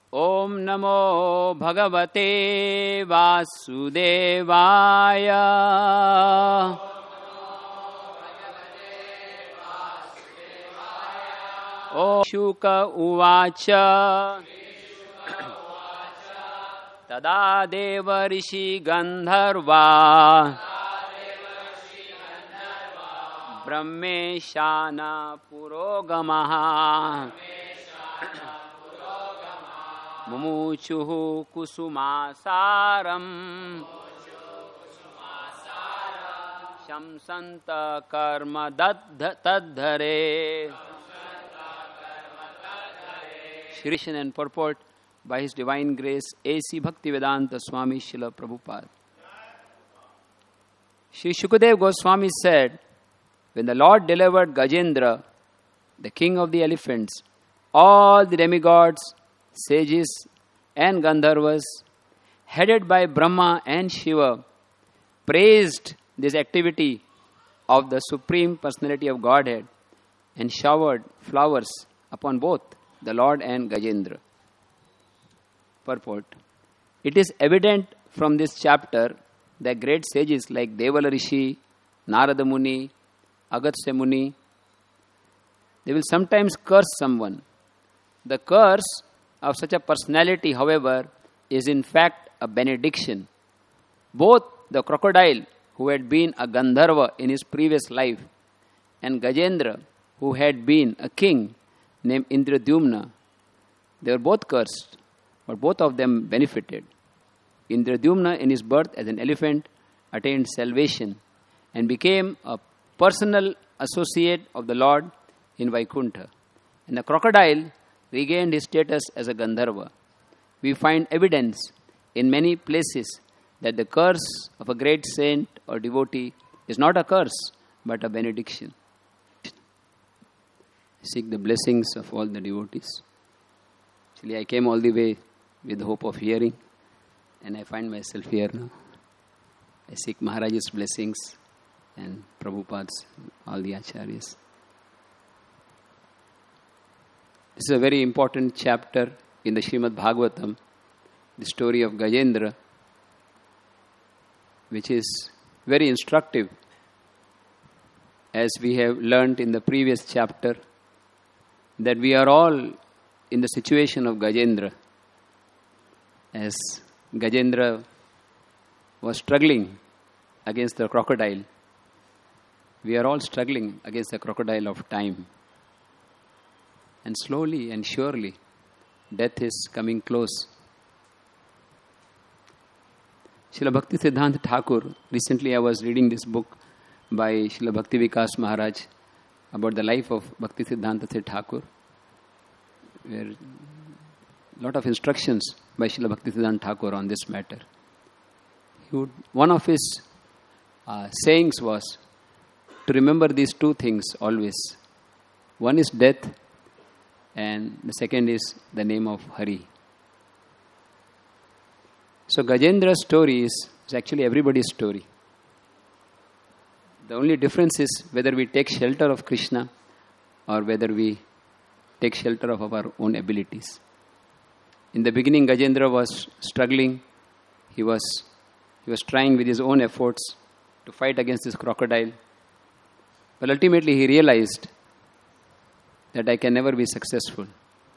Om Namo Bhagavate Vasudevaya. Om Shuka Uvacha. Tada Deva Rishi Gandharva. Brahmeshana Purogamaha. Mumuchuhu Kusumasaram. Shamsanta Karma Tadhare. Shrishan and purport by His Divine Grace A.C. Bhaktivedanta Swami Srila Prabhupada. Shri Shukadev Goswami said, when the Lord delivered Gajendra, the king of the elephants, all the demigods, sages and Gandharvas, headed by Brahma and Shiva, praised this activity of the Supreme Personality of Godhead and showered flowers upon both the Lord and Gajendra. Purport. It is evident from this chapter that great sages like Devala Rishi, Narada Muni, Agastya Muni, they will sometimes curse someone. The curse of such a personality, however, is in fact a benediction. Both the crocodile, who had been a Gandharva in his previous life, and Gajendra, who had been a king named Indradyumna, they were both cursed, but both of them benefited. Indradyumna, in his birth as an elephant, attained salvation and became a personal associate of the Lord in Vaikuntha. And the crocodile regained his status as a Gandharva. We find evidence in many places that the curse of a great saint or devotee is not a curse, but a benediction. Seek the blessings of all the devotees. Actually, I came all the way with the hope of hearing, and I find myself here now. I seek Maharaj's blessings and Prabhupada's, all the acharyas. This is a very important chapter in the Srimad Bhagavatam, the story of Gajendra, which is very instructive, as we have learnt in the previous chapter, that we are all in the situation of Gajendra. As Gajendra was struggling against the crocodile, we are all struggling against the crocodile of time. And slowly and surely, death is coming close. Srila Bhakti Siddhanta Thakur, recently I was reading this book by Srila Bhakti Vikas Maharaj about the life of Bhakti Siddhanta Thakur, where a lot of instructions by Srila Bhakti Siddhanta Thakur on this matter. One of his sayings was to remember these two things always. One is death, and the second is the name of Hari. So Gajendra's story is actually everybody's story. The only difference is whether we take shelter of Krishna or whether we take shelter of our own abilities. In the beginning, Gajendra was struggling. He was trying with his own efforts to fight against this crocodile. But ultimately he realized that I can never be successful.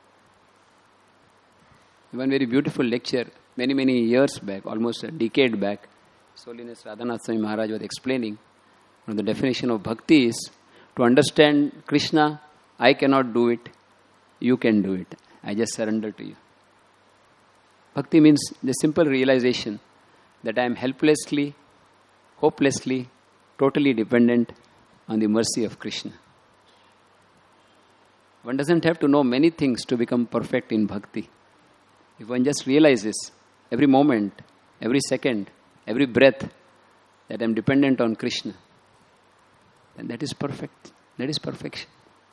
One very beautiful lecture, many years back, almost a decade back, His Holiness Radhanath Swami Maharaj was explaining, the definition of bhakti is to understand Krishna, I cannot do it, you can do it. I just surrender to you. Bhakti means the simple realization that I am helplessly, hopelessly, totally dependent on the mercy of Krishna. One doesn't have to know many things to become perfect in bhakti. If one just realizes every moment, every second, every breath that I am dependent on Krishna, then that is perfect. That is perfection.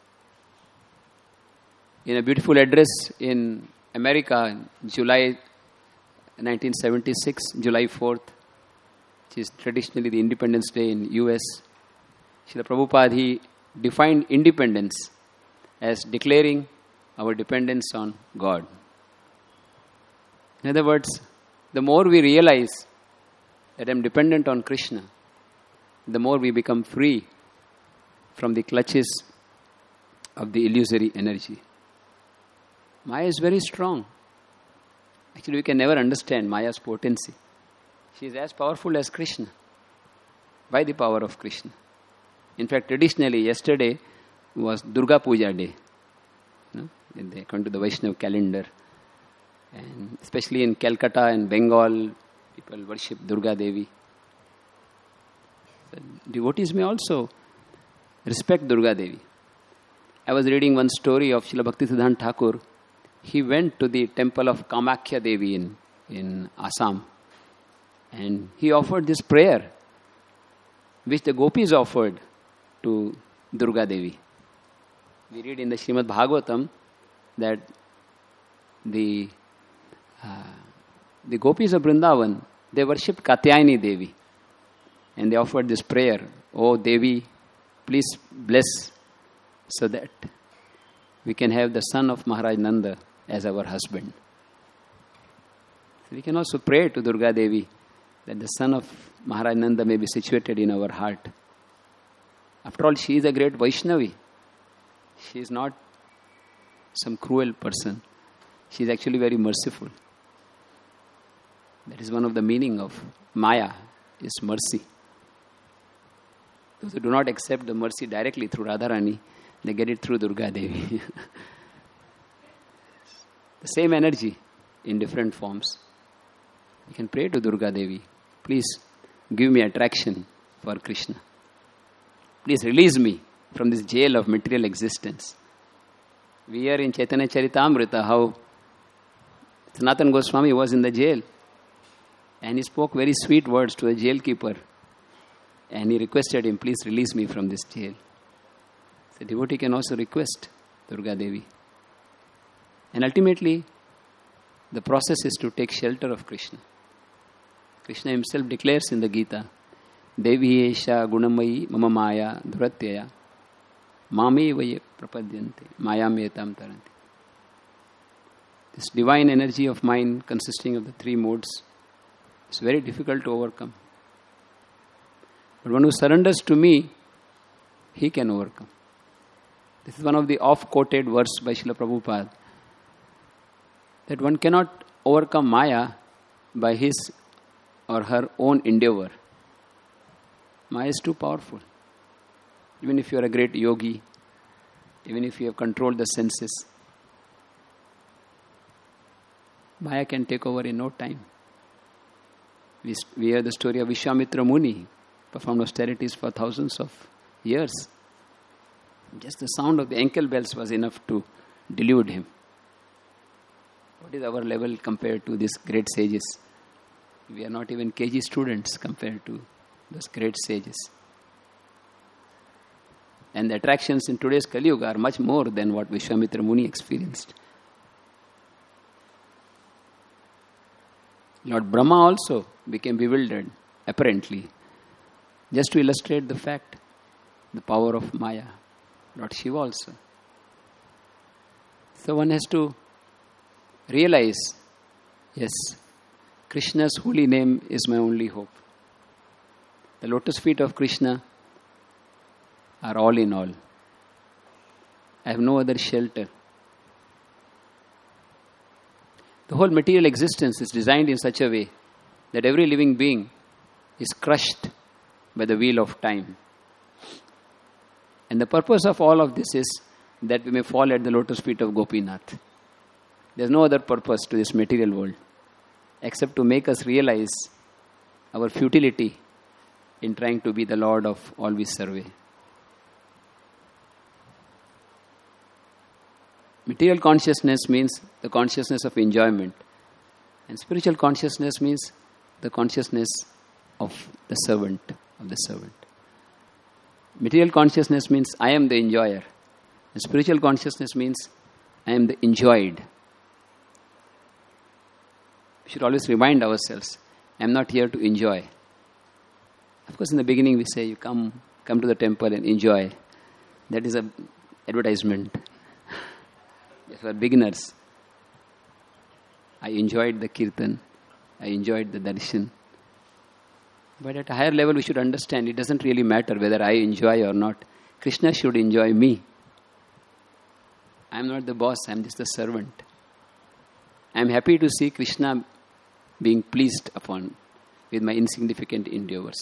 In a beautiful address in America, in July 1976, July 4th, which is traditionally the Independence Day in US, Srila Prabhupada, he defined independence as declaring our dependence on God. In other words, the more we realize that I am dependent on Krishna, the more we become free from the clutches of the illusory energy. Maya is very strong. Actually, we can never understand Maya's potency. She is as powerful as Krishna by the power of Krishna. In fact, traditionally, yesterday was Durga Puja day. They come to the Vaishnava calendar. And especially in Calcutta and Bengal, people worship Durga Devi. So devotees may also respect Durga Devi. I was reading one story of Srila Bhaktisiddhanta Thakur. He went to the temple of Kamakhya Devi in Assam. And he offered this prayer, which the gopis offered to Durga Devi. We read in the Srimad Bhagavatam that the gopis of Vrindavan, they worshipped Katyayani Devi. And they offered this prayer, "Oh Devi, please bless so that we can have the son of Maharaj Nanda as our husband." So we can also pray to Durga Devi that the son of Maharaj Nanda may be situated in our heart. After all, she is a great Vaishnavi. She is not some cruel person. She is actually very merciful. That is one of the meaning of Maya, is mercy. Those who do not accept the mercy directly through Radharani, they get it through Durga Devi. The same energy in different forms. You can pray to Durga Devi, "Please give me attraction for Krishna. Please release me from this jail of material existence." We hear in Chaitanya Charitamrita how Sanatana Goswami was in the jail and he spoke very sweet words to a jailkeeper and he requested him, "Please release me from this jail." The devotee can also request Durga Devi. And ultimately, the process is to take shelter of Krishna. Krishna himself declares in the Gita, "Devi esha gunamayi mama maya dhuratyaya mame vaye prapadyante mayam etam taranti." This divine energy of mind consisting of the three modes is very difficult to overcome. But one who surrenders to me, he can overcome. This is one of the oft-quoted verses by Srila Prabhupada, that one cannot overcome Maya by his or her own endeavor. Maya is too powerful. Even if you are a great yogi, even if you have controlled the senses, Maya can take over in no time. We hear the story of Vishwamitra Muni, performed austerities for thousands of years. Just the sound of the ankle bells was enough to delude him. What is our level compared to these great sages? We are not even KG students compared to those great sages. And the attractions in today's Kali Yuga are much more than what Vishwamitra Muni experienced. Lord Brahma also became bewildered, apparently, just to illustrate the fact, the power of Maya. Lord Shiva also. So one has to realize, yes, Krishna's holy name is my only hope. The lotus feet of Krishna are all in all. I have no other shelter. The whole material existence is designed in such a way that every living being is crushed by the wheel of time. And the purpose of all of this is that we may fall at the lotus feet of Gopinath. There is no other purpose to this material world except to make us realize our futility in trying to be the Lord of all we survey. Material consciousness means the consciousness of enjoyment. And spiritual consciousness means the consciousness of the servant, Material consciousness means I am the enjoyer. And spiritual consciousness means I am the enjoyed. We should always remind ourselves, I am not here to enjoy. Of course, in the beginning we say, you come to the temple and enjoy. That is an advertisement. For beginners. I enjoyed the kirtan, I enjoyed the darshan. But at a higher level, we should understand it doesn't really matter whether I enjoy or not. Krishna should enjoy me. I am not the boss, I am just the servant. I am happy to see Krishna being pleased upon with my insignificant endeavors.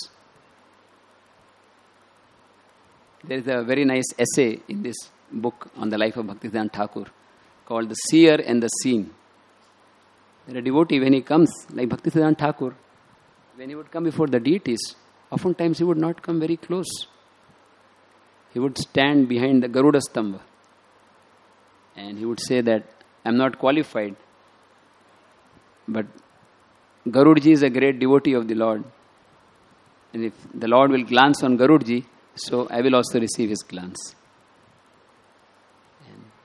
There is a very nice essay in this book on the life of Bhaktisiddhanta Thakur called The Seer and the Seen. There a devotee, when he comes, like Bhaktisiddhanta Thakur, when he would come before the deities, oftentimes he would not come very close. He would stand behind the Garuda Stambha and he would say that, I am not qualified, but Garudji is a great devotee of the Lord. And if the Lord will glance on Garudji, so I will also receive his glance. And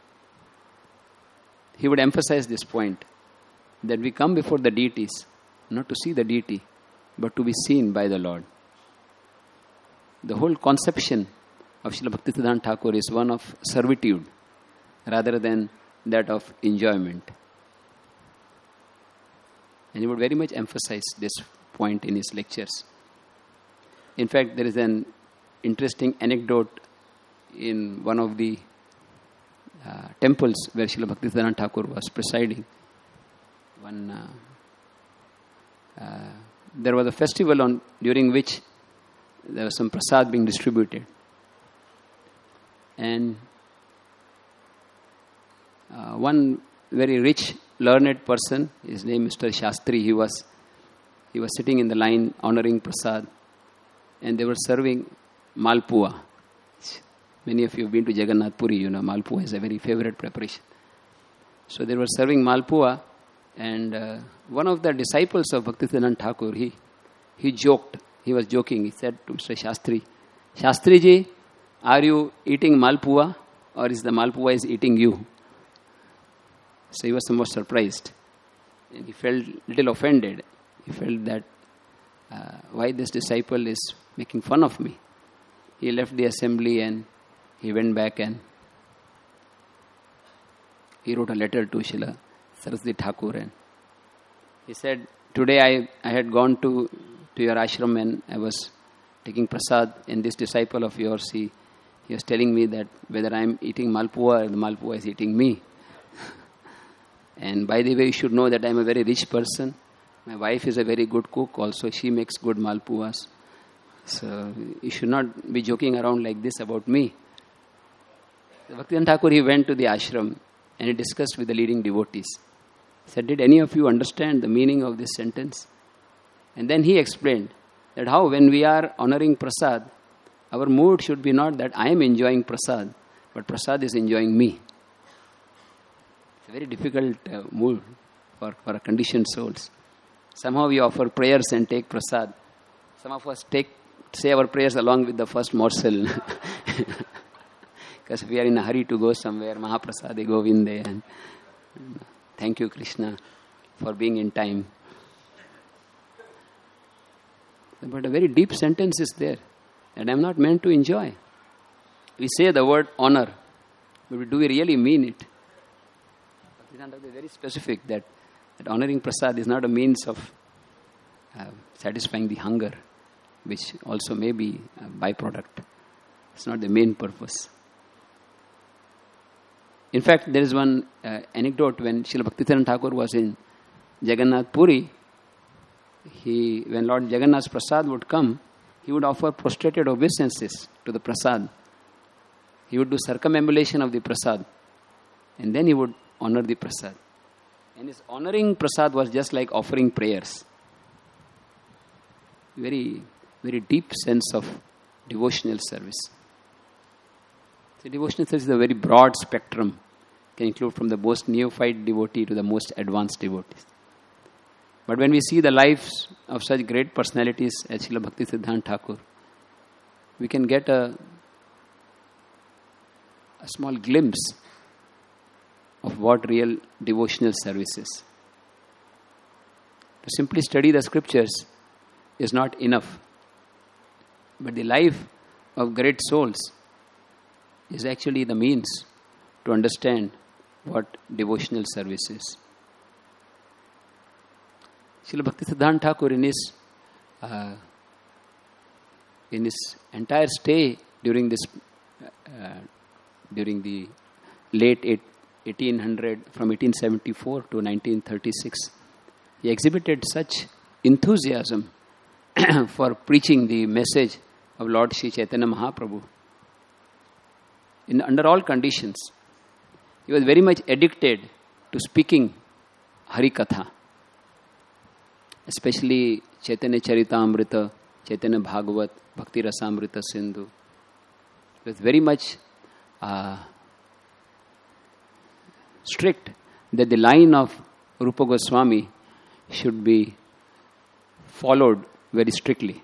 he would emphasize this point, that we come before the deities, not to see the deity, but to be seen by the Lord. The whole conception of Srila Bhaktisiddhanta Thakur is one of servitude, rather than that of enjoyment. And he would very much emphasize this point in his lectures. In fact, there is an interesting anecdote in one of the temples where Srila Bhaktisiddhanta Thakur was presiding. There was a festival during which there was some prasad being distributed. And one very rich, learned person, his name Mr. Shastri, he was sitting in the line honoring prasad, and they were serving malpua. Many of you have been to Jagannath Puri, you know malpua is a very favorite preparation. So they were serving malpua, and one of the disciples of Bhaktisiddhanta Thakur, he joked. He was joking. He said to Mr. Shastri, Shastri ji, are you eating malpua, or is the malpua is eating you? So he was somewhat surprised. And he felt a little offended. He felt that why this disciple is making fun of me. He left the assembly and he went back and he wrote a letter to Srila Saraswati Thakur, and he said, today I had gone to your ashram and I was taking prasad, and this disciple of yours, he was telling me that whether I am eating malpua or the malpua is eating me. And by the way, you should know that I am a very rich person. My wife is a very good cook also. She makes good malpuas. So you should not be joking around like this about me. So Bhaktisiddhanta Thakur, he went to the ashram and he discussed with the leading devotees. He said, did any of you understand the meaning of this sentence? And then he explained that how when we are honoring prasad, our mood should be not that I am enjoying prasad, but prasad is enjoying me. It's a very difficult mood for a conditioned souls. Somehow we offer prayers and take prasad. Some of us say our prayers along with the first morsel. Because we are in a hurry to go somewhere. Mahaprasade Govinde. And thank you, Krishna, for being in time. But a very deep sentence is there. That I am not meant to enjoy. We say the word honor. But do we really mean it? Bhaktisiddhanta is very specific that honoring prasad is not a means of satisfying the hunger, which also may be a byproduct. It's not the main purpose. In fact, there is one anecdote when Srila Bhaktisiddhanta Thakur was in Jagannath Puri. When Lord Jagannath's prasad would come, he would offer prostrated obeisances to the prasad. He would do circumambulation of the prasad, and then he would honor the prasad. And his honoring prasad was just like offering prayers. Very, very deep sense of devotional service. So devotional service is a very broad spectrum. Can include from the most neophyte devotee to the most advanced devotees. But when we see the lives of such great personalities as Srila Bhaktisiddhanta Thakur, we can get a small glimpse of what real devotional service is. To simply study the scriptures is not enough. But the life of great souls is actually the means to understand what devotional service is. Srila Bhaktisiddhanta Thakur in his entire stay during the late 1800, from 1874 to 1936, he exhibited such enthusiasm for preaching the message of Lord Sri Chaitanya Mahaprabhu. Under all conditions, he was very much addicted to speaking Harikatha, especially Chaitanya Charitamrita, Chaitanya Bhagavat, Bhakti Rasamrita Sindhu. He was very much strict that the line of Rupa Goswami should be followed very strictly.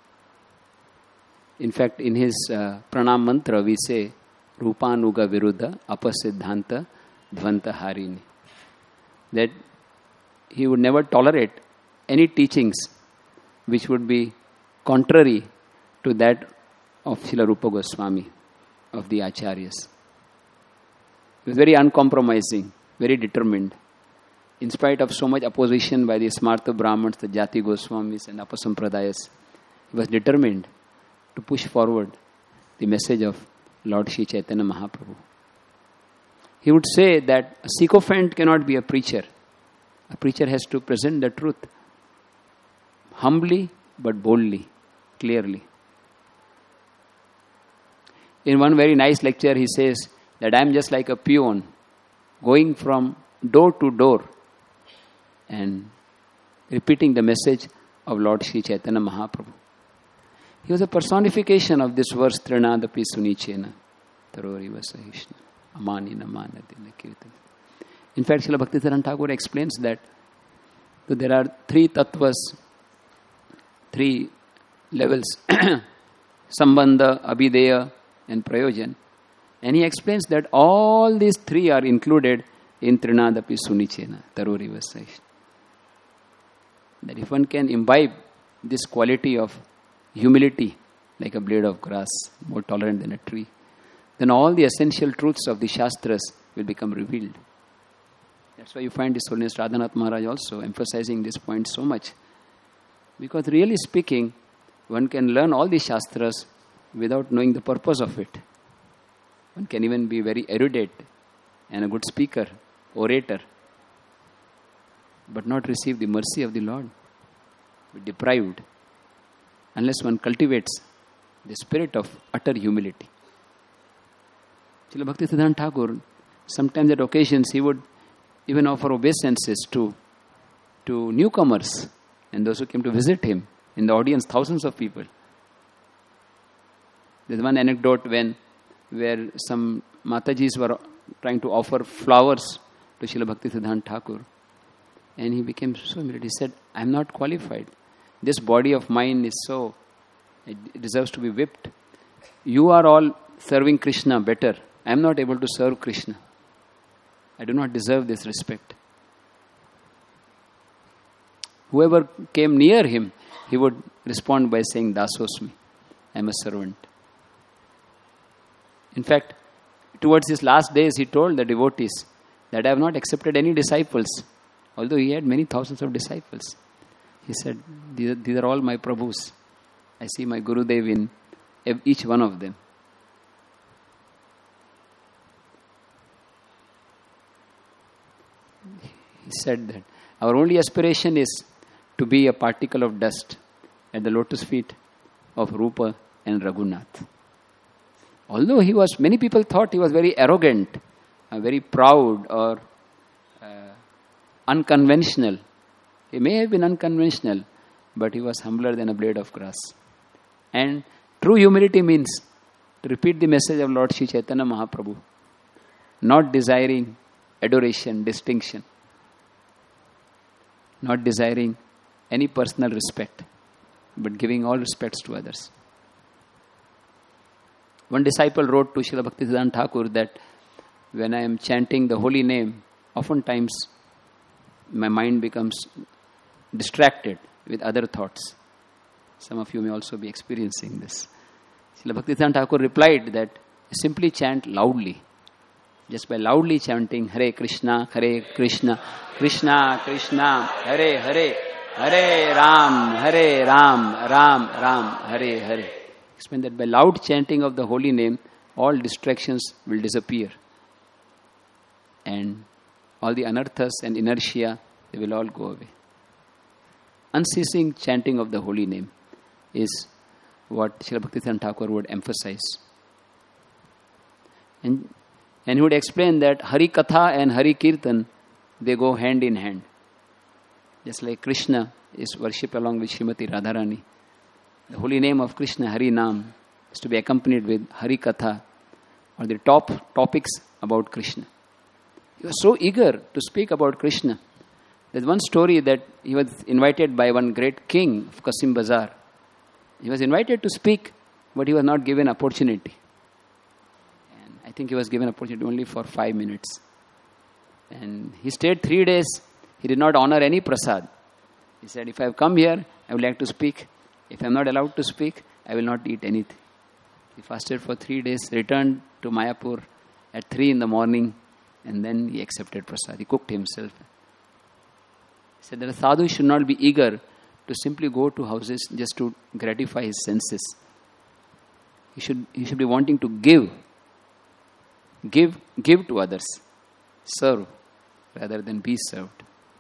In fact, in his Pranam Mantra, we say, Rupanuga Viruddha Apasiddhanta Dvanta Harini. That he would never tolerate any teachings which would be contrary to that of Srila Rupa Goswami, of the Acharyas. He was very uncompromising, very determined. In spite of so much opposition by the Smarta Brahmins, the Jati Goswamis and Apasampradayas, he was determined to push forward the message of Lord Sri Chaitanya Mahaprabhu. He would say that a sycophant cannot be a preacher. A preacher has to present the truth humbly but boldly, clearly. In one very nice lecture, he says that I am just like a peon going from door to door and repeating the message of Lord Sri Chaitanya Mahaprabhu. He was a personification of this verse, Trinadapi Sunichena, Tarori Vasahishna, Amani Namanadina Kirtan. In fact, Srila Bhaktisiddhanta Thakur explains that there are three tattvas, three levels, Sambandha, Abhideya and Prayojan. And he explains that all these three are included in Trinadapi Sunichena, Tarori Vasahishna. That if one can imbibe this quality of humility, like a blade of grass, more tolerant than a tree, then all the essential truths of the Shastras will become revealed. That's why you find His Holiness Radhanath Maharaj also emphasizing this point so much. Because really speaking, one can learn all the Shastras without knowing the purpose of it. One can even be very erudite and a good speaker, orator, but not receive the mercy of the Lord. Be deprived unless one cultivates the spirit of utter humility. Srila Bhaktisiddhanta Thakur, sometimes at occasions he would even offer obeisances to newcomers and those who came to visit him. In the audience, thousands of people. There's one anecdote where some Matajis were trying to offer flowers to Srila Bhaktisiddhanta Thakur. And he became so humiliated. He said, I'm not qualified. This body of mine is it deserves to be whipped. You are all serving Krishna better. I am not able to serve Krishna. I do not deserve this respect. Whoever came near him, he would respond by saying, Dasosmi, I am a servant. In fact, towards his last days, he told the devotees that I have not accepted any disciples, although he had many thousands of disciples. He said, these are all my Prabhus. I see my Gurudev in each one of them. He said that our only aspiration is to be a particle of dust at the lotus feet of Rupa and Raghunath. Although many people thought he was very arrogant, very proud or unconventional. He may have been unconventional, but he was humbler than a blade of grass. And true humility means to repeat the message of Lord Sri Chaitanya Mahaprabhu, not desiring adoration, distinction, not desiring any personal respect, but giving all respects to others. One disciple wrote to Srila Bhaktisiddhanta Thakur that when I am chanting the holy name, oftentimes my mind becomes distracted with other thoughts. Some of you may also be experiencing this. Srila Bhaktisiddhanta Thakur replied that simply chant loudly. Just by loudly chanting Hare Krishna, Krishna Krishna, Hare Hare, Hare Ram, Hare Ram, Ram Ram, Hare Hare. Explain that by loud chanting of the holy name, all distractions will disappear. And all the anarthas and inertia, they will all go away. Unceasing chanting of the holy name is what Srila Bhaktivedanta Thakur would emphasize. And he would explain that Hari Katha and Hari Kirtan, they go hand in hand. Just like Krishna is worshipped along with Srimati Radharani. The holy name of Krishna, Hari Nam, is to be accompanied with Hari Katha, or the top topics about Krishna. He was so eager to speak about Krishna. There's one story that he was invited by one great king of Qasim Bazar. He was invited to speak, but he was not given opportunity. And I think he was given opportunity only for 5 minutes. And he stayed 3 days. He did not honor any prasad. He said, if I have come here, I would like to speak. If I am not allowed to speak, I will not eat anything. He fasted for 3 days, returned to Mayapur at 3 in the morning, and then he accepted prasad. He cooked himself. He said that a sadhu should not be eager to simply go to houses just to gratify his senses. He should be wanting to give to others, serve rather than be served.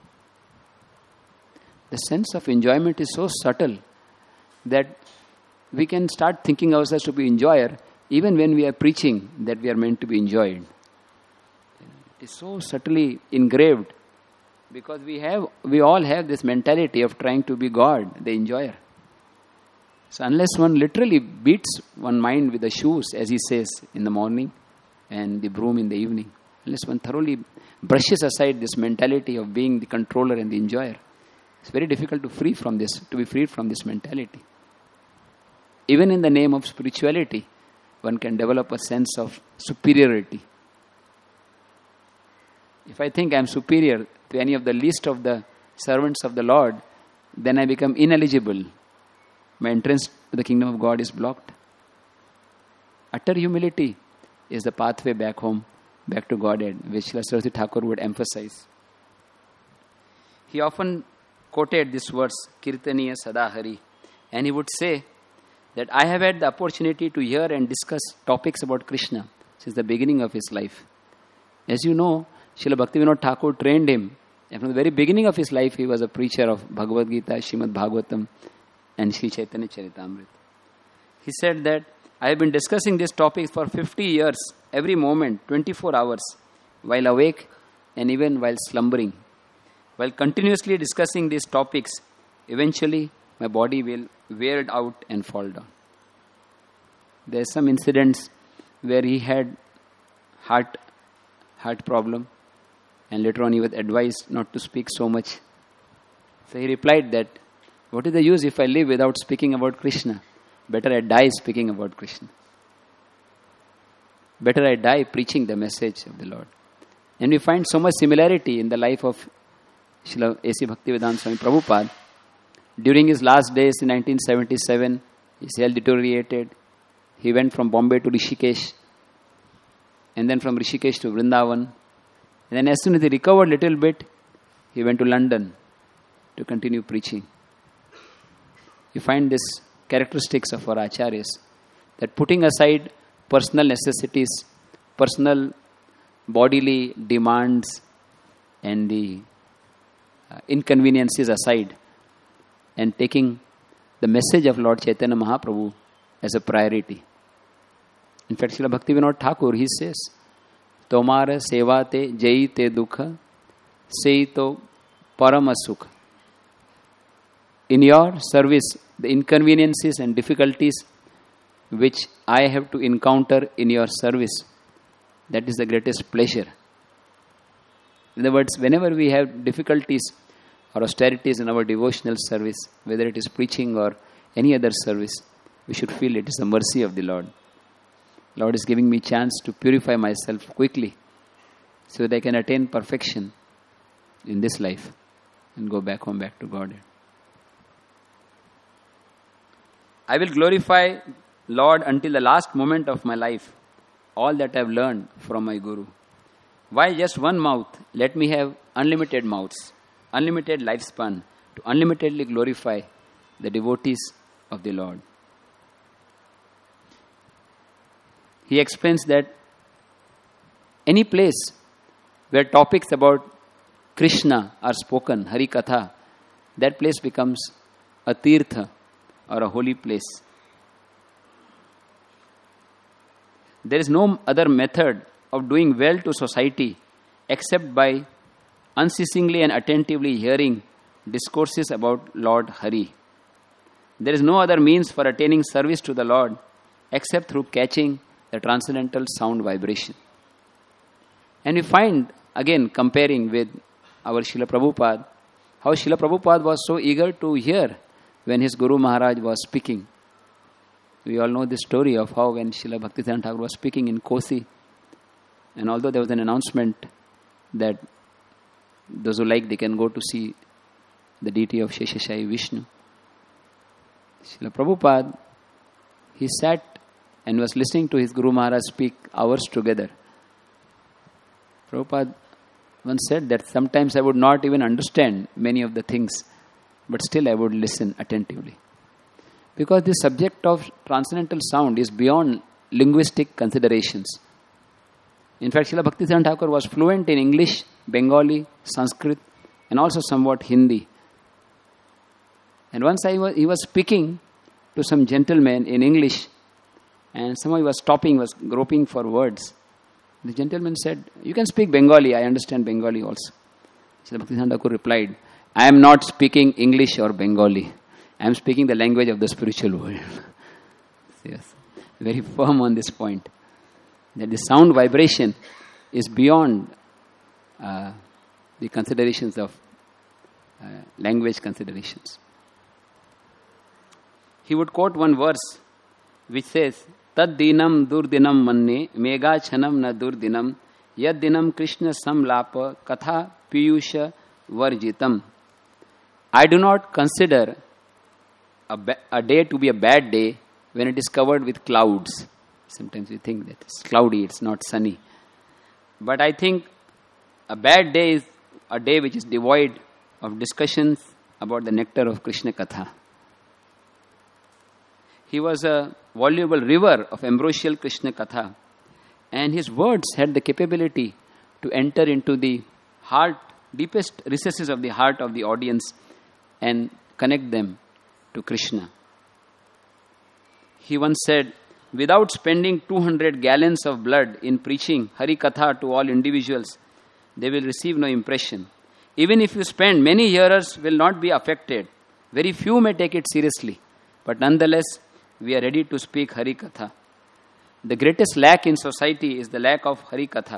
The sense of enjoyment is so subtle that we can start thinking ourselves to be enjoyer even when we are preaching that we are meant to be enjoyed. It is so subtly engraved because we all have this mentality of trying to be God, the enjoyer. So unless one literally beats one mind with the shoes, as he says, in the morning and the broom in the evening, unless one thoroughly brushes aside this mentality of being the controller and the enjoyer, it's very difficult to be freed from this mentality. Even in the name of spirituality, one can develop a sense of superiority. If I think I am superior to any of the least of the servants of the Lord, then I become ineligible. My entrance to the kingdom of God is blocked. Utter humility is the pathway back home, back to Godhead, which Saraswati Thakur would emphasize. He often quoted this verse, Kirtaniya Sadahari, and he would say that I have had the opportunity to hear and discuss topics about Krishna since the beginning of his life. As you know, Srila Bhaktivinoda Thakur trained him, and from the very beginning of his life, he was a preacher of Bhagavad Gita, Srimad Bhagavatam, and Sri Chaitanya Charitamrita. He said that I have been discussing these topics for 50 years, every moment, 24 hours, while awake and even while slumbering. While continuously discussing these topics, eventually my body will wear out and fall down. There are some incidents where he had heart problem, and later on he was advised not to speak so much. So he replied that, what is the use if I live without speaking about Krishna? Better I die speaking about Krishna. Better I die preaching the message of the Lord. And we find so much similarity in the life of Srila A.C. Bhaktivedanta Swami Prabhupada. During his last days in 1977, his health deteriorated. He went from Bombay to Rishikesh, and then from Rishikesh to Vrindavan. And then as soon as he recovered a little bit, he went to London to continue preaching. You find this characteristics of our acharyas, that putting aside personal necessities, personal bodily demands and the inconveniences aside, and taking the message of Lord Chaitanya Mahaprabhu as a priority. In fact, Srila Bhaktivinoda Thakur, he says, Tomara sevate jai te dukha, sei to parama sukha. In your service, the inconveniences and difficulties which I have to encounter in your service, that is the greatest pleasure. In other words, whenever we have difficulties or austerities in our devotional service, whether it is preaching or any other service, we should feel it is the mercy of the Lord. Lord is giving me chance to purify myself quickly so that I can attain perfection in this life and go back home, back to God. I will glorify Lord until the last moment of my life, all that I have learned from my Guru. Why just one mouth? Let me have unlimited mouths, unlimited lifespan, to unlimitedly glorify the devotees of the Lord. He explains that any place where topics about Krishna are spoken, Hari Katha, that place becomes a tirtha or a holy place. There is no other method of doing well to society except by unceasingly and attentively hearing discourses about Lord Hari. There is no other means for attaining service to the Lord except through catching the transcendental sound vibration. And we find, again, comparing with our Srila Prabhupada, how Srila Prabhupada was so eager to hear when his Guru Maharaj was speaking. We all know the story of how when Srila Bhaktisiddhanta Thakur was speaking in Kosi, and although there was an announcement that those who like, they can go to see the deity of Sheshashayi Vishnu, Srila Prabhupada, he sat and was listening to his Guru Maharaj speak hours together. Prabhupada once said that sometimes I would not even understand many of the things, but still I would listen attentively. Because the subject of transcendental sound is beyond linguistic considerations. In fact, Srila Bhaktisiddhanta Thakur was fluent in English, Bengali, Sanskrit, and also somewhat Hindi. And once he was speaking to some gentleman in English, and somehow he was stopping, was groping for words. The gentleman said, "You can speak Bengali, I understand Bengali also." Srila Bhaktisiddhanta Thakur replied, "I am not speaking English or Bengali. I am speaking the language of the spiritual world." Yes, very firm on this point. That the sound vibration is beyond the considerations of language considerations. He would quote one verse which says, "Tad dinam durdinam manne mega chanam na durdinam yad dinam Krishna samlapa katha piyusha varjitam." I do not consider a day to be a bad day when it is covered with clouds. Sometimes we think that it's cloudy, it's not sunny. But I think a bad day is a day which is devoid of discussions about the nectar of Krishna Katha. He was a voluble river of ambrosial Krishna Katha, and his words had the capability to enter into the heart, deepest recesses of the heart of the audience and connect them to Krishna. He once said, "Without spending 200 gallons of blood in preaching Hari Katha to all individuals, they will receive no impression. Even if you spend, many hearers will not be affected. Very few may take it seriously. But nonetheless, we are ready to speak Hari Katha. The greatest lack in society is the lack of Hari Katha."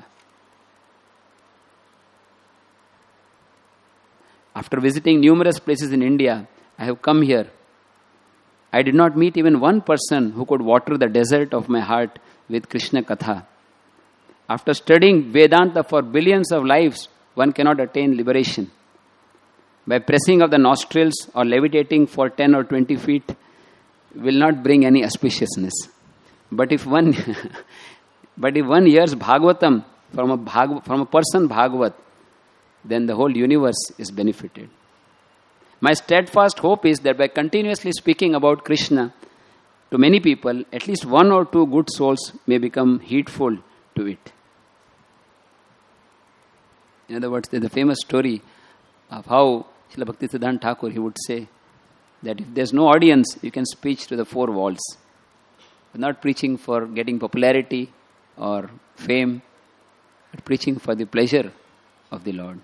After visiting numerous places in India, I have come here. I did not meet even one person who could water the desert of my heart with Krishna Katha. After studying Vedanta for billions of lives, one cannot attain liberation. By pressing of the nostrils or levitating for 10 or 20 feet will not bring any auspiciousness. But if one hears Bhagavatam from a person Bhagavat, then the whole universe is benefited. My steadfast hope is that by continuously speaking about Krishna to many people, at least one or two good souls may become heedful to it. In other words, there's a famous story of how Srila Bhaktisiddhanta Thakur, he would say that if there's no audience, you can preach to the four walls. But not preaching for getting popularity or fame, but preaching for the pleasure of the Lord.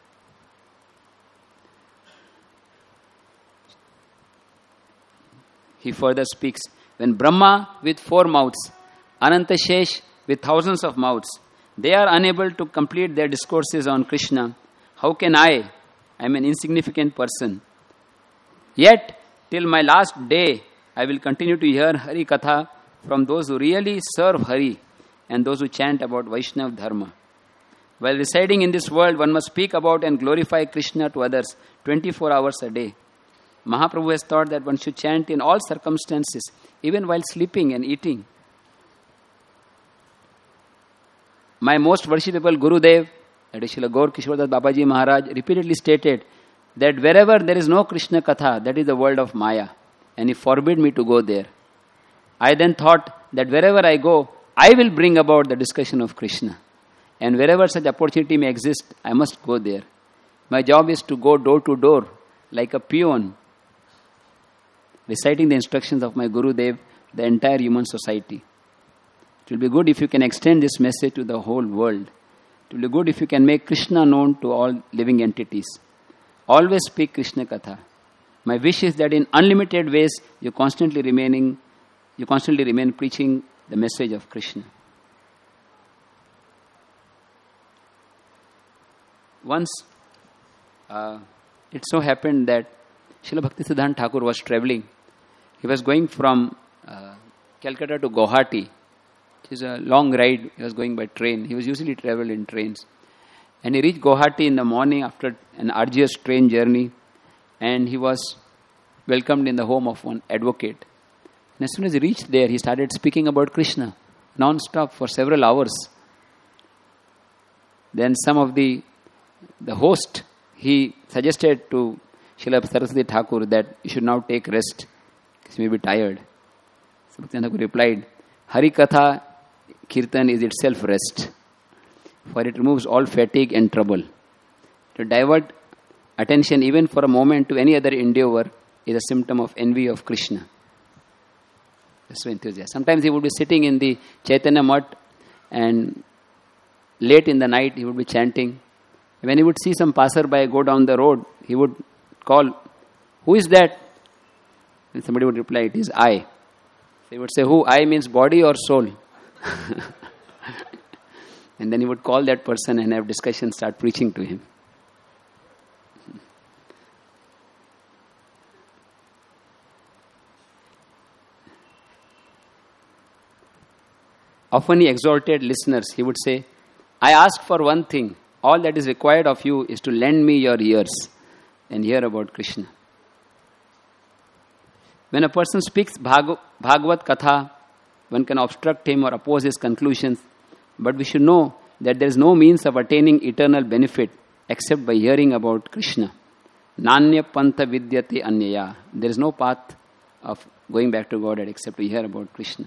He further speaks, when Brahma with 4 mouths, Anantashesh with thousands of mouths, they are unable to complete their discourses on Krishna, how can I am an insignificant person. Yet, till my last day, I will continue to hear Hari Katha from those who really serve Hari and those who chant about Vaishnav Dharma. While residing in this world, one must speak about and glorify Krishna to others 24 hours a day. Mahaprabhu has taught that one should chant in all circumstances, even while sleeping and eating. My most worshipable Gurudev, that is Srila Gaur Kishoredas Babaji Maharaj, repeatedly stated that wherever there is no Krishna Katha, that is the world of Maya. And he forbid me to go there. I then thought that wherever I go, I will bring about the discussion of Krishna. And wherever such opportunity may exist, I must go there. My job is to go door to door, like a peon, reciting the instructions of my Gurudev, the entire human society. It will be good if you can extend this message to the whole world. It will be good if you can make Krishna known to all living entities. Always speak Krishna Katha. My wish is that in unlimited ways you constantly remain preaching the message of Krishna. Once, it so happened that Srila Bhaktisiddhanta Thakur was travelling. He was going from Calcutta to Guwahati. It is a long ride. He was going by train. He was usually travel in trains. And he reached Guwahati in the morning after an arduous train journey. And he was welcomed in the home of one advocate. And as soon as he reached there, he started speaking about Krishna non-stop for several hours. Then some of the host, he suggested to Srila Saraswati Thakur that you should now take rest, because you may be tired. So Bhaktivinoda Thakur replied, Hari Katha Kirtan is itself rest, for it removes all fatigue and trouble. To divert attention even for a moment to any other endeavor is a symptom of envy of Krishna. So enthusiastic. Sometimes he would be sitting in the Chaitanya Mat and late in the night he would be chanting. When he would see some passerby go down the road, he would call, who is that? And somebody would reply, it is I. So he would say, who? I means body or soul? And then he would call that person and have discussion, start preaching to him. Often he exhorted listeners. He would say, I ask for one thing. All that is required of you is to lend me your ears and hear about Krishna. When a person speaks Bhagavad Katha, one can obstruct him or oppose his conclusions. But we should know that there is no means of attaining eternal benefit except by hearing about Krishna. Nanya pantha vidyate anyaya. There is no path of going back to God except to hear about Krishna.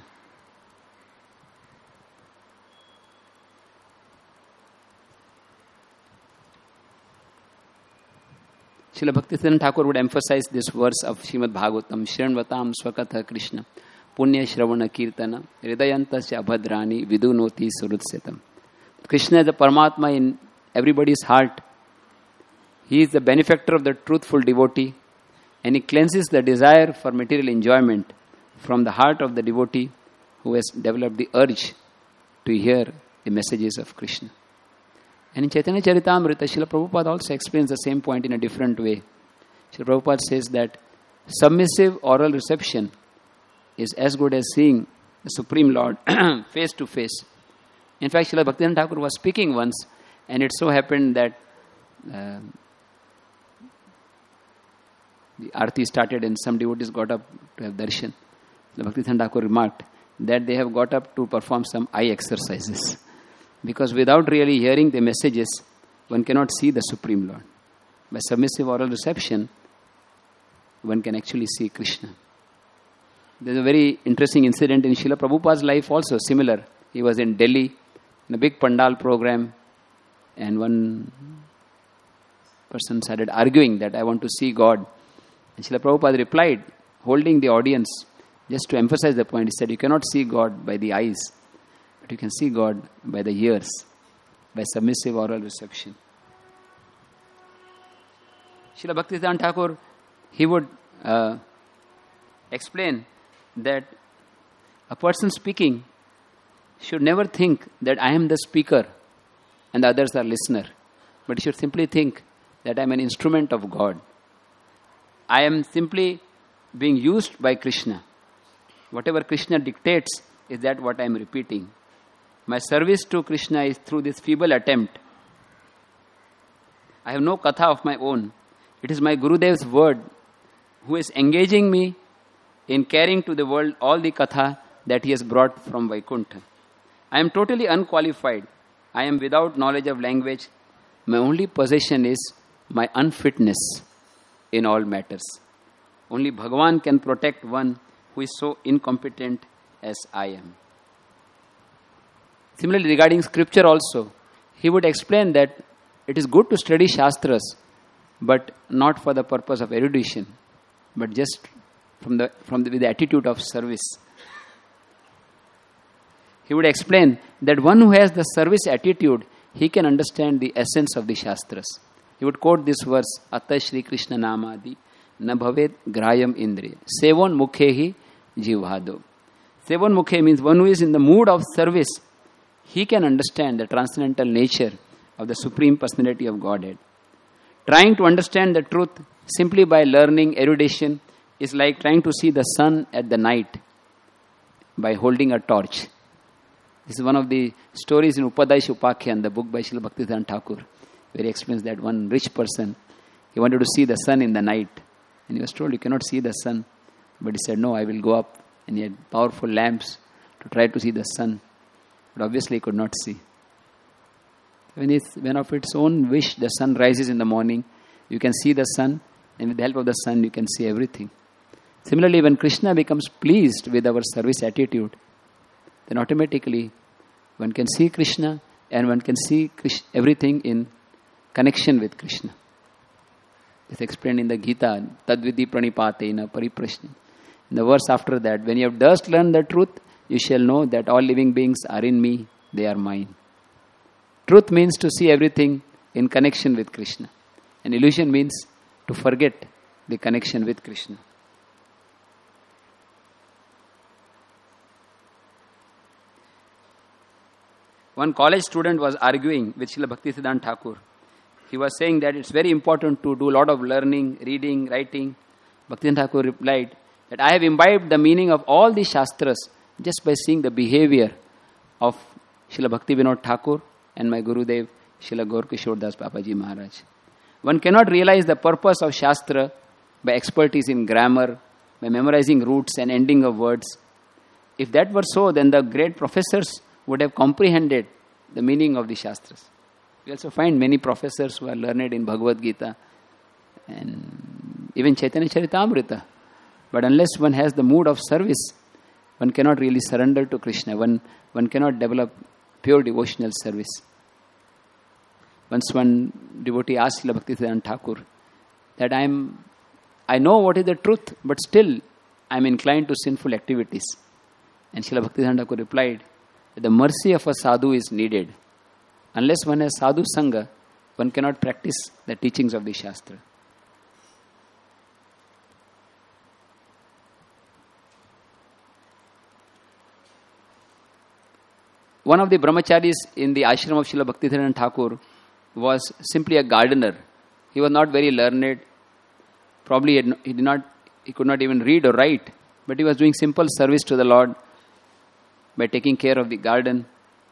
Srila Bhaktisiddhanta Thakur would emphasize this verse of Srimad Bhagavatam, Shranvatam Swakatha Krishna, Punya Shravana Kirtana, Hridayantasya Abhadrani, Vidunoti Surutsetam. Krishna is the Paramatma in everybody's heart. He is the benefactor of the truthful devotee, and he cleanses the desire for material enjoyment from the heart of the devotee who has developed the urge to hear the messages of Krishna. And in Chaitanya Charitamrita, Srila Prabhupada also explains the same point in a different way. Srila Prabhupada says that submissive oral reception is as good as seeing the Supreme Lord face to face. In fact, Srila Bhaktivinoda Thakur was speaking once, and it so happened that the arti started and some devotees got up to have darshan. Srila Bhaktivinoda Thakur remarked that they have got up to perform some eye exercises. Because without really hearing the messages, one cannot see the Supreme Lord. By submissive oral reception, one can actually see Krishna. There's a very interesting incident in Srila Prabhupada's life also, similar. He was in Delhi in a big Pandal program, and one person started arguing that I want to see God. And Srila Prabhupada replied, holding the audience, just to emphasize the point, he said, you cannot see God by the eyes, but you can see God by the ears, by submissive oral reception. Srila Bhaktisiddhanta Thakur, he would explain that a person speaking should never think that I am the speaker and the others are listener, but he should simply think that I am an instrument of God. I am simply being used by Krishna. Whatever Krishna dictates is that what I am repeating. My service to Krishna is through this feeble attempt. I have no katha of my own. It is my Gurudev's word who is engaging me in carrying to the world all the katha that he has brought from Vaikuntha. I am totally unqualified. I am without knowledge of language. My only possession is my unfitness in all matters. Only Bhagavan can protect one who is so incompetent as I am. Similarly, regarding scripture also, he would explain that it is good to study Shastras, but not for the purpose of erudition, but just with the attitude of service. He would explain that one who has the service attitude, he can understand the essence of the Shastras. He would quote this verse, Atta Shri Krishna Namadi, Na Bhaved Grayam Indriya. Sevon Mukhehi Jivhado. Sevon Mukhe means one who is in the mood of service, he can understand the transcendental nature of the Supreme Personality of Godhead. Trying to understand the truth simply by learning erudition is like trying to see the sun at the night by holding a torch. This is one of the stories in Upadaish Upakhyan, the book by Srila Bhaktivedanta Thakur, where he explains that one rich person, he wanted to see the sun in the night. And he was told, you cannot see the sun. But he said, no, I will go up. And he had powerful lamps to try to see the sun. But obviously he could not see. When of its own wish the sun rises in the morning, you can see the sun, and with the help of the sun you can see everything. Similarly, when Krishna becomes pleased with our service attitude, then automatically one can see Krishna and one can see everything in connection with Krishna. It's explained in the Gita, Tadvidi Pranipatena Pariprashna. In the verse after that, when you have thus learned the truth, you shall know that all living beings are in me, they are mine. Truth means to see everything in connection with Krishna. And illusion means to forget the connection with Krishna. One college student was arguing with Srila Bhaktisiddhanta Thakur. He was saying that it's very important to do a lot of learning, reading, writing. Bhaktisiddhanta Thakur replied that I have imbibed the meaning of all the Shastras just by seeing the behavior of Srila Bhaktivinoda Thakur and my Gurudev, Srila Gaurkishore Das Papaji Maharaj. One cannot realize the purpose of Shastra by expertise in grammar, by memorizing roots and ending of words. If that were so, then the great professors would have comprehended the meaning of the Shastras. We also find many professors who are learned in Bhagavad Gita and even Chaitanya Charitamrita. But unless one has the mood of service, one cannot really surrender to Krishna. One cannot develop pure devotional service. Once one devotee asked Srila Bhaktisiddhanta Thakur that I know what is the truth, but still I am inclined to sinful activities. And Srila Bhaktisiddhanta Thakur replied, the mercy of a sadhu is needed. Unless one has sadhu sangha, one cannot practice the teachings of the Shastra. One of the brahmacharis in the ashram of Srila Bhaktisiddhanta Thakur was simply a gardener. He was not very learned. Probably he could not even read or write, but he was doing simple service to the Lord by taking care of the garden.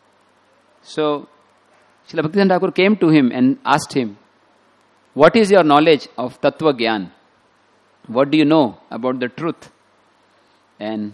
So, Srila Bhaktisiddhanta Thakur came to him and asked him, what is your knowledge of Tattva Gyan? What do you know about the truth? And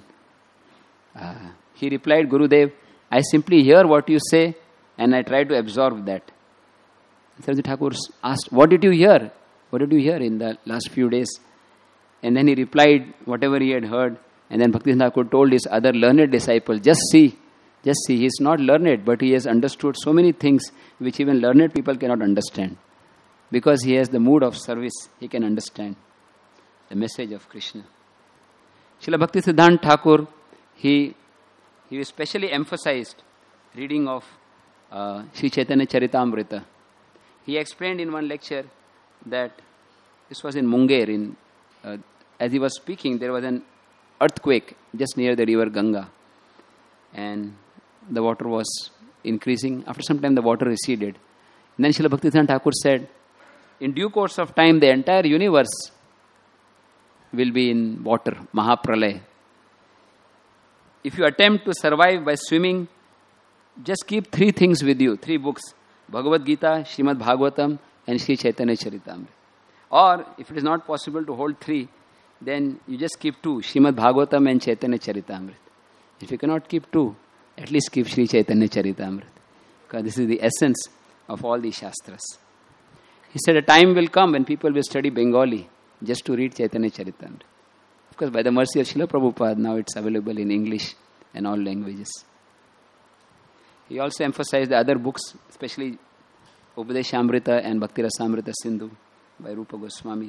he replied, Gurudev, I simply hear what you say and I try to absorb that. Sarvajit Thakur asked, what did you hear? What did you hear in the last few days? And then he replied whatever he had heard. And then Bhaktisiddhanta Thakur told his other learned disciple, just see, he is not learned, but he has understood so many things which even learned people cannot understand. Because he has the mood of service, he can understand the message of Krishna. Srila Bhaktisiddhanta Thakur, he especially emphasized reading of Sri Chaitanya Charitamrita. He explained in one lecture that this was in Munger. As he was speaking, there was an earthquake just near the river Ganga. And the water was increasing. After some time, the water receded. And then Srila Bhaktisiddhanta Thakur said, in due course of time, the entire universe will be in water, Mahapralaya. If you attempt to survive by swimming, just keep 3 things with you, 3 books, Bhagavad Gita, Srimad Bhagavatam and Sri Chaitanya Charitamrita. Or if it is not possible to hold 3, then you just keep 2, Srimad Bhagavatam and Chaitanya Charitamrita. If you cannot keep 2, at least keep Sri Chaitanya Charitamrita. Because this is the essence of all the Shastras. He said a time will come when people will study Bengali just to read Chaitanya Charitamrita. Of course, by the mercy of Srila Prabhupada, now it's available in English and all languages. He also emphasized the other books, especially Upadeshamrita and Bhakti Rasamrita Sindhu by Rupa Goswami.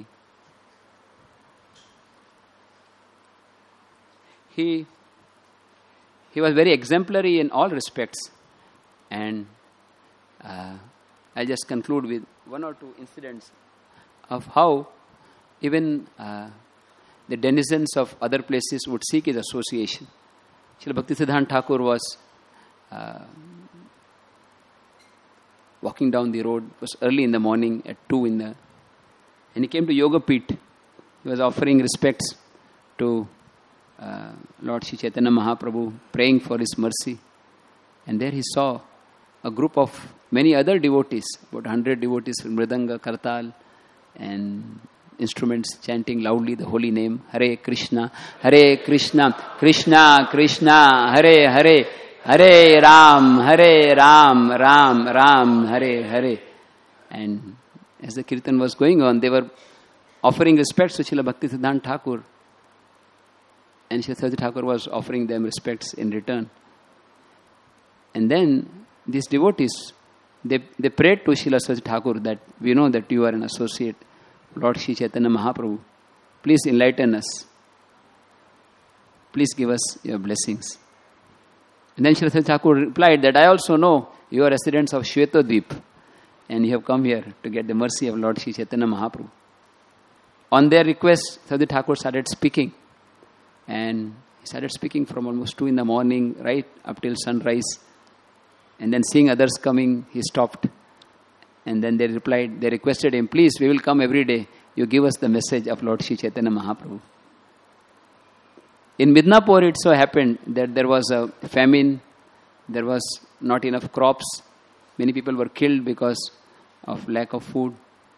He was very exemplary in all respects. And I'll just conclude with one or two incidents of how even the denizens of other places would seek his association. Srila Bhaktisiddhanta Thakur was walking down the road. It was early in the morning at 2 and he came to Yoga Peeth. He was offering respects to Lord Sri Chaitanya Mahaprabhu, praying for his mercy. And there he saw a group of many other devotees, about 100 devotees with Mridanga, Kartal, and instruments chanting loudly the holy name, Hare Krishna, Krishna Krishna, Hare Hare, Hare Ram, Ram Ram, Hare Hare. And as the kirtan was going on, they were offering respects to Srila Bhaktisiddhanta Thakur. And Srila Saraswati Thakur was offering them respects in return. And then these devotees, they prayed to Srila Saraswati Thakur that we know that you are an associate, Lord Sri Chaitanya Mahaprabhu. Please enlighten us. Please give us your blessings. And then Srila Saraswati Thakur replied that I also know you are residents of Shvetadvip and you have come here to get the mercy of Lord Sri Chaitanya Mahaprabhu. On their request, Saraswati Thakur started speaking. And he started speaking from almost 2 in the morning, right up till sunrise. And then seeing others coming, he stopped. And then they requested him, please, we will come every day. You give us the message of Lord Sri Chaitanya Mahaprabhu. In Midnapur, it so happened that there was a famine. There was not enough crops. Many people were killed because of lack of food.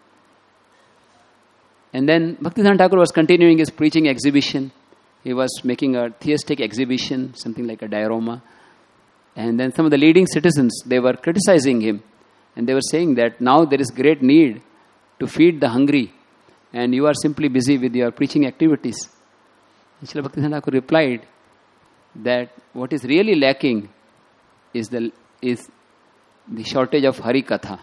And then Bhaktisiddhanta Thakur was continuing his preaching exhibition. He was making a theistic exhibition, something like a diorama. And then some of the leading citizens, they were criticizing him. And they were saying that now there is great need to feed the hungry. And you are simply busy with your preaching activities. And Srila Bhaktisiddhanta Thakur replied that what is really lacking is the shortage of Hari Katha.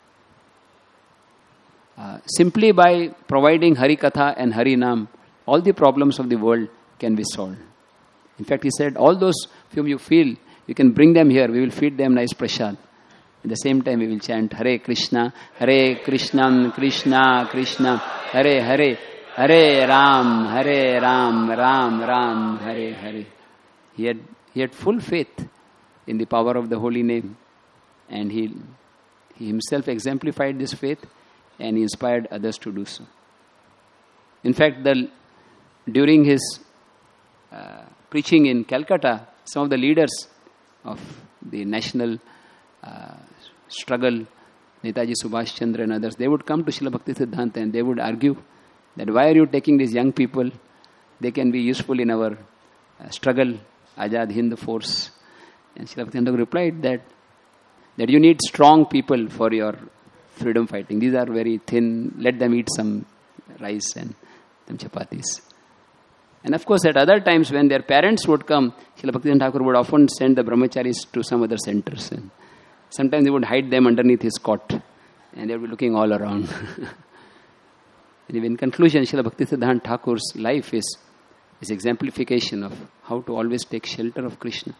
Simply by providing Hari Katha and Hari Nam, all the problems of the world can be solved. In fact, he said, all those whom you feel, you can bring them here. We will feed them nice prasad. At the same time, we will chant Hare Krishna, Krishna Krishna, Hare Hare, Hare Ram, Ram Ram, Hare Hare. He had full faith in the power of the holy name. And he himself exemplified this faith and he inspired others to do so. In fact, during his preaching in Calcutta, some of the leaders of the national struggle, Netaji Subhash Chandra and others, they would come to Srila Bhaktisiddhanta and they would argue that why are you taking these young people? They can be useful in our struggle, Azad Hind force. And Srila Bhaktisiddhanta replied that you need strong people for your freedom fighting. These are very thin. Let them eat some rice and some chapatis. And of course, at other times when their parents would come, Srila Bhaktisiddhanta Thakur would often send the brahmacharis to some other centers. And sometimes he would hide them underneath his cot. And they would be looking all around. Anyway, in conclusion, Srila Bhaktisiddhanta Thakur's life is exemplification of how to always take shelter of Krishna.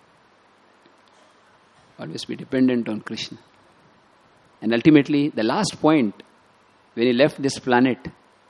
Always be dependent on Krishna. And ultimately, the last point, when he left this planet,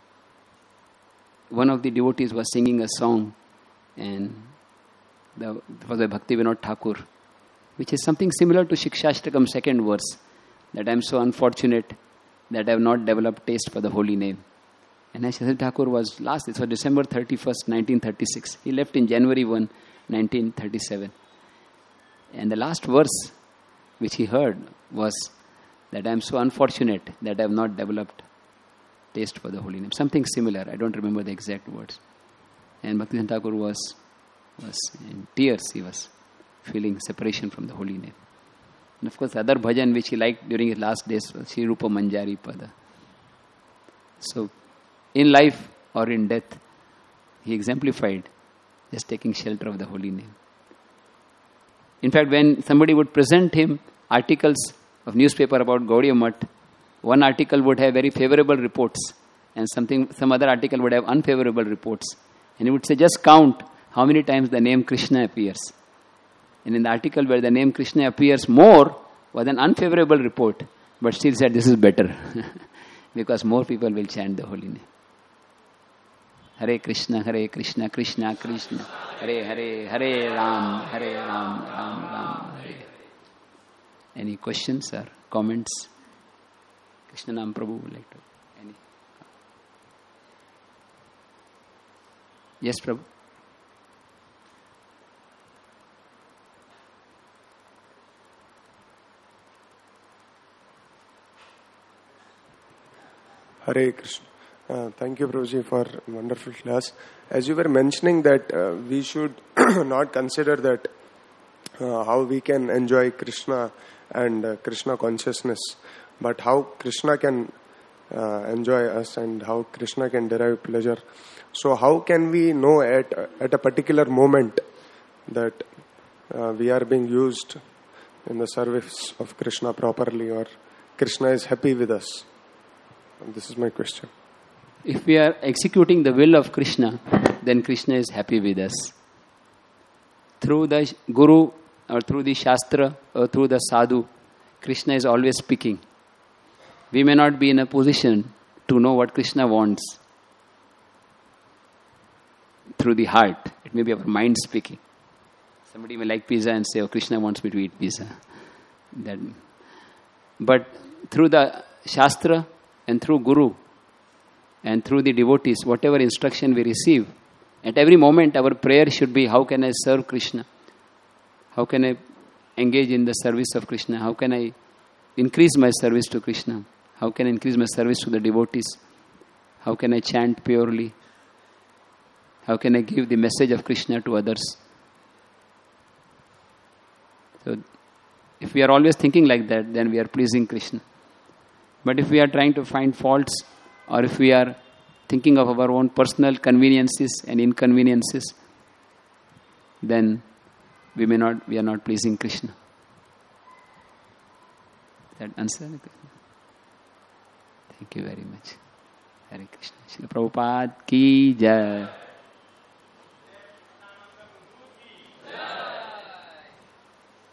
one of the devotees was singing a song, and it was by Bhakti Vinod Thakur, which is something similar to Shikshashtakam 2nd verse, that I am so unfortunate that I have not developed taste for the holy name. And as Saraswati Thakur was last, it was December 31st, 1936. He left in January 1, 1937. And the last verse which he heard was that I am so unfortunate that I have not developed taste for the holy name. Something similar. I don't remember the exact words. And Bhaktisiddhanta Thakur was in tears. He was feeling separation from the holy name. And of course, the other bhajan which he liked during his last days was Shri Rupa Manjari Pada. So, in life or in death. He exemplified just taking shelter of the holy name. In fact, when somebody would present him articles of newspaper about Gaudiya Math, one article would have very favorable reports and some other article would have unfavorable reports. And he would say, just count how many times the name Krishna appears. And in the article where the name Krishna appears more was an unfavorable report, but still said this is better because more people will chant the holy name. Hare Krishna, Krishna Krishna, Hare Hare, Hare Ram, Ram Ram, Hare. Any questions or comments? Krishna Nam Prabhu would like to. Any? Yes, Prabhu. Hare Krishna. Thank you, Prabhuji, for a wonderful class. As you were mentioning that we should not consider that how we can enjoy Krishna and Krishna consciousness, but how Krishna can enjoy us and how Krishna can derive pleasure. So how can we know at a particular moment that we are being used in the service of Krishna properly, or Krishna is happy with us? And this is my question. If we are executing the will of Krishna, then Krishna is happy with us. Through the Guru or through the Shastra or through the Sadhu, Krishna is always speaking. We may not be in a position to know what Krishna wants through the heart. It may be our mind speaking. Somebody may like pizza and say, oh, Krishna wants me to eat pizza. But through the Shastra and through Guru and through the devotees, whatever instruction we receive, at every moment our prayer should be, how can I serve Krishna? How can I engage in the service of Krishna? How can I increase my service to Krishna? How can I increase my service to the devotees? How can I chant purely? How can I give the message of Krishna to others? So, if we are always thinking like that, then we are pleasing Krishna. But if we are trying to find faults, or if we are thinking of our own personal conveniences and inconveniences, then we are not pleasing Krishna. That answer? Thank you very much. Hare Krishna. Srila Prabhupada ki jai.